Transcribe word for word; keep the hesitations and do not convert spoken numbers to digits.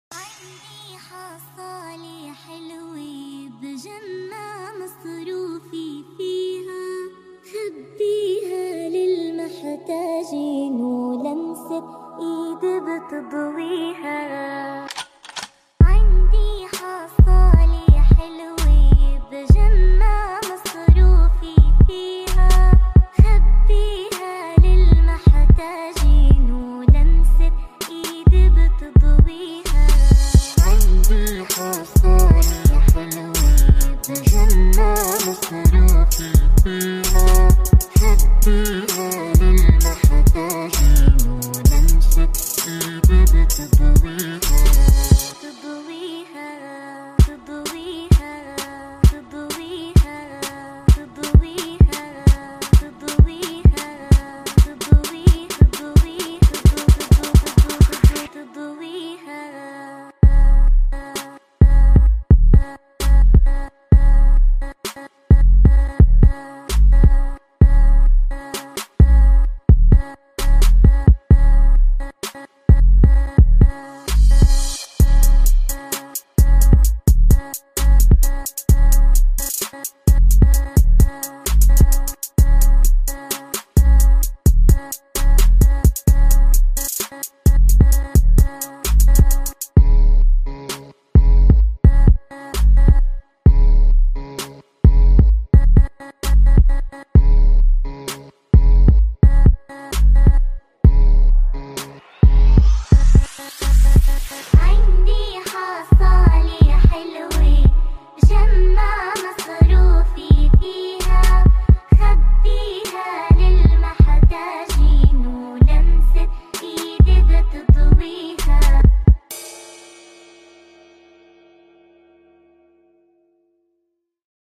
عندي حصالي حلوة بجنة مصروفي فيها، خبيها للمحتاجين ولمسة ايد بتضويها. عندي حصالي حلوة بجنة مصروفي فيها، خبيها للمحتاجين ولمسة ايد بتضويها. عندي حصالي حلوة بجنة مصروفي فيها، خبيها للمحتاجين ولمسة ايد بتضويها.